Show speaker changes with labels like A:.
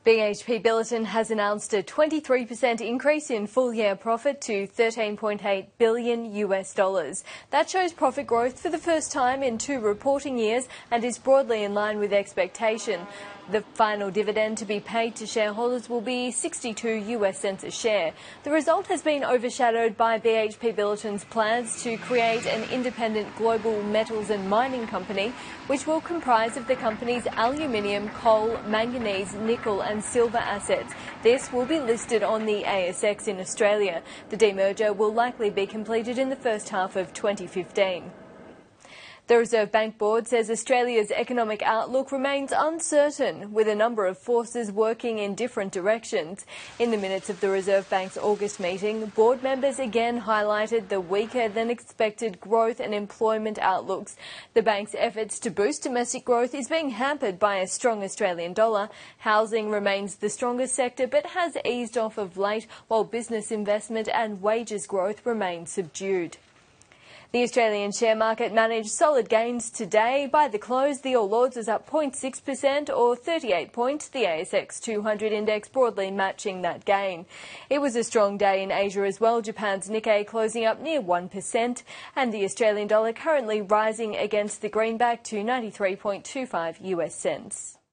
A: BHP Billiton has announced a 23% increase in full-year profit to $13.8 billion. That shows profit growth for the first time in 2 reporting years and is broadly in line with expectation. The final dividend to be paid to shareholders will be 62 cents a share. The result has been overshadowed by BHP Billiton's plans to create an independent global metals and mining company, which will comprise of the company's aluminium, coal, manganese, nickel and silver assets. This will be listed on the ASX in Australia. The demerger will likely be completed in the first half of 2015. The Reserve Bank Board says Australia's economic outlook remains uncertain, with a number of forces working in different directions. In the minutes of the Reserve Bank's August meeting, board members again highlighted the weaker than expected growth and employment outlooks. The bank's efforts to boost domestic growth is being hampered by a strong Australian dollar. Housing remains the strongest sector but has eased off of late, while business investment and wages growth remain subdued. The Australian share market managed solid gains today. By the close, the All Ords was up 0.6% or 38 points, the ASX 200 index broadly matching that gain. It was a strong day in Asia as well, Japan's Nikkei closing up near 1%, and the Australian dollar currently rising against the greenback to 93.25 cents.